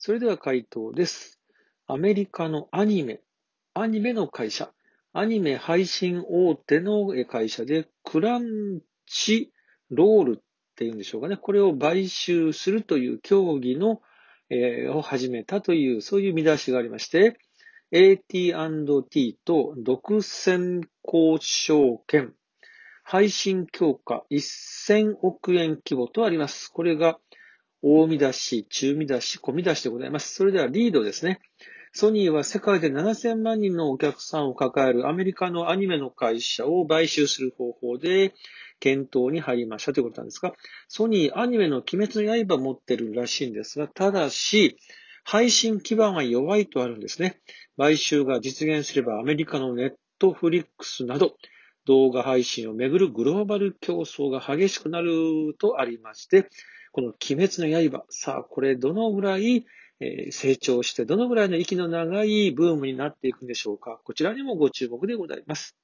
それでは回答です。アメリカのアニメの会社、アニメ配信大手の会社で、クランチロールっていうんでしょうかね。これを買収するという協議を始めたという、そういう見出しがありまして、AT&T と独占交渉権、配信強化1000億円規模とあります。これが大見出し、中見出し、小見出しでございます。それではリードですね。ソニーは世界で7000万人のお客さんを抱えるアメリカのアニメの会社を買収する方法で検討に入りましたということなんですが、ソニーアニメの鬼滅の刃を持ってるらしいんですが、ただし、配信基盤は弱いとあるんですね。買収が実現すればアメリカのネットフリックスなど動画配信をめぐるグローバル競争が激しくなるとありまして、この鬼滅の刃、さあこれどのぐらい成長してどのぐらいの息の長いブームになっていくんでしょうか。こちらにもご注目でございます。